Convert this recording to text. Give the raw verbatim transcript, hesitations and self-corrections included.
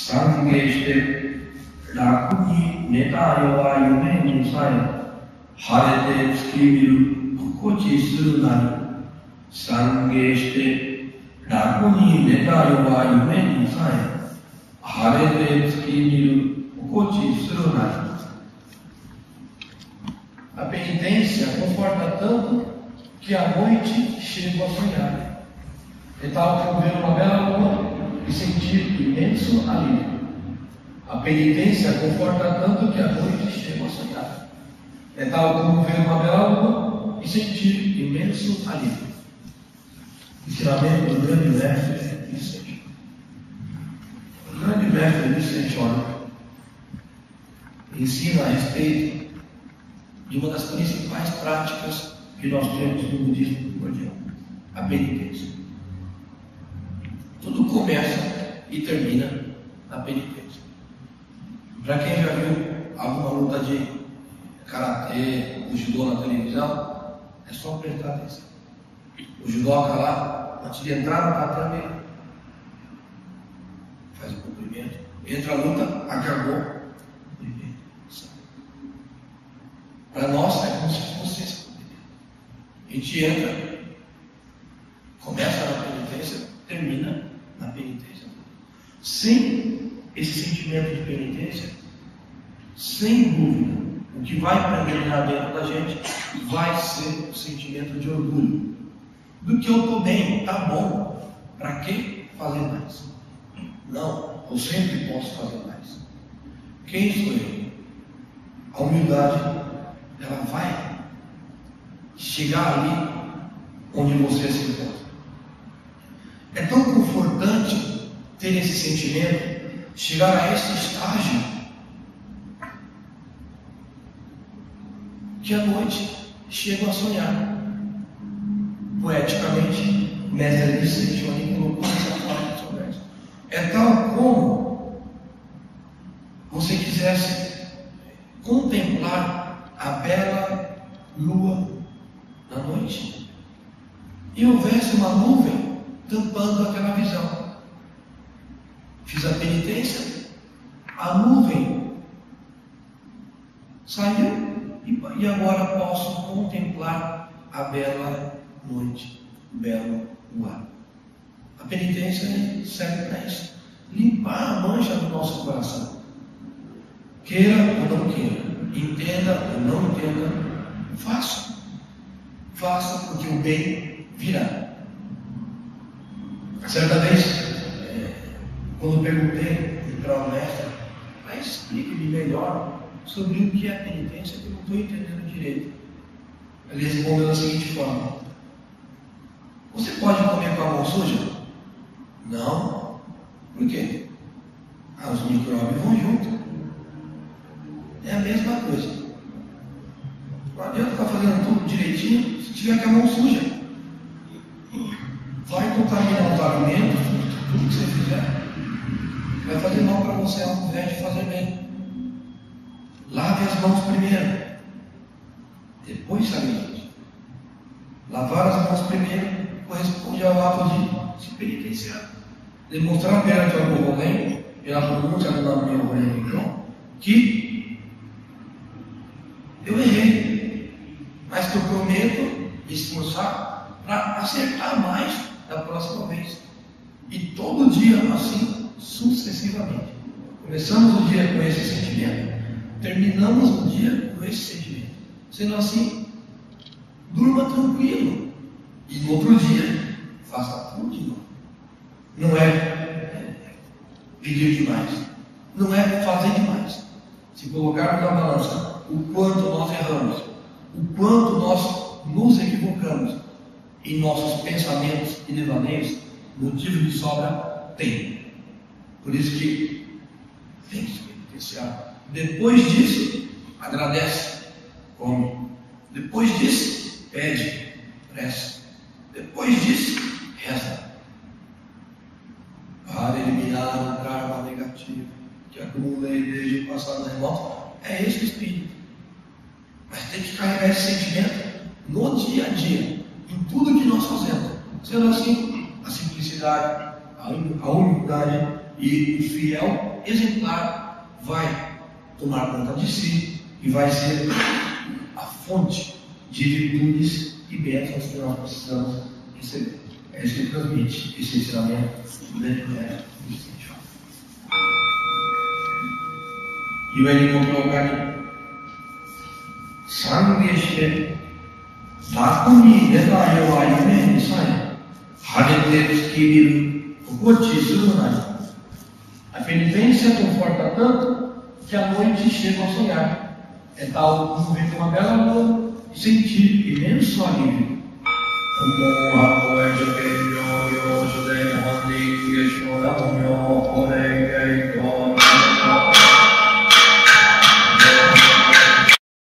Sangeshte Rakuni Netayowa Yume ni Sae Harete Tsukibiru Kokochi Suru Nari Sangeshte Rakuni Netayowa Yume ni Sae Harete Tsukibiru Kokochi Suru Nari. A penitência conforta tanto que à noite chego a sonhar. É tal como ver uma bela lua e sentir imenso alívio. A penitência conforta tanto que à noite chego a sonhar. É tal como ver uma bela lua e sentir imenso alívio. Ensinamento do grande mestre Vicente. O grande mestre Vicente ensina a respeito de uma das principais práticas que nós temos no budismo primordial, a penitência. Tudo começa e termina na penitência. Para quem já viu alguma luta de karatê, o judô na televisão, é só prestar atenção. O judoca lá, antes de entrar no tatame, faz o cumprimento, entra a luta, acabou. Para nós é como se fosse esse cumprimento. A gente entra, começa na penitência, termina na penitência. Sem esse sentimento de penitência, sem dúvida, o que vai predominar dentro da gente vai ser o sentimento de orgulho. Do que eu estou bem, está bom, para que fazer mais? Não, eu sempre posso fazer mais. Quem sou eu? A humildade, ela vai chegar ali onde você se encontra. É tão confortante ter esse sentimento, chegar a esse estágio, que à noite chego a sonhar. Poeticamente, o mestre Vicente colocou essa forma de conversa. É tal como você quisesse contemplar a bela lua na noite e houvesse uma nuvem tampando aquela visão. Fiz a penitência, a nuvem saiu e agora posso contemplar a bela noite, o belo luar. A penitência serve para isso, limpar a mancha do nosso coração. Queira ou não queira, entenda ou não entenda, faça. Faça porque o bem virá. Certa vez, é, quando perguntei para o mestre, mas explique-me melhor sobre o que é penitência, que eu não estou entendendo direito. Ele respondeu da seguinte forma: você pode comer com a mão suja? Não. Por quê? Ah, os micróbios vão junto. É a mesma coisa. Não adianta estar fazendo tudo direitinho se tiver com a mão suja. Vai contaminar os alimentos, tudo que você fizer. Vai fazer mal para você ao invés de fazer bem. Lave as mãos primeiro, depois se alimente. Lavar as mãos primeiro corresponde ao ato de se penitenciar. Demonstrar perante ao Goholen, pela pronúncia do nome do Goholen, que eu errei, mas que eu prometo me esforçar para acertar mais da próxima vez. E todo dia assim, sucessivamente. Começamos o dia com esse sentimento, terminamos o dia com esse sentimento. Sendo assim, durma tranquilo. E no outro dia, faça tudo de novo. Não é pedir demais. Não é fazer demais. Se colocarmos na balança o quanto nós erramos, o quanto nós nos equivocamos em nossos pensamentos e devaneios, motivo de sobra tem. Por isso que tem que se penitenciar. Depois disso, agradece, come. Depois disso, pede, presta. Depois disso, reza. Para eliminar o karma negativo que acumulei desde o passado remoto, é esse o espírito. Mas tem que carregar esse sentimento no dia a dia, em tudo que nós fazemos. Sendo assim, a simplicidade, a humildade, e o fiel exemplar vai tomar conta de si e vai ser a fonte de virtudes e bênçãos que nós precisamos receber. É isso que transmite esse ensinamento do Evangelho do Espírito. E vai lhe colocar Sangeshe Takuni Netayo Ayume Nisai Hadete Kiriru Fukuchi Surunai. A penitência conforta tanto que à noite chega a sonhar. É tal como ver uma bela lua e sentir imenso alívio. Como a poesia que eu eu ajudei a Honda e que eu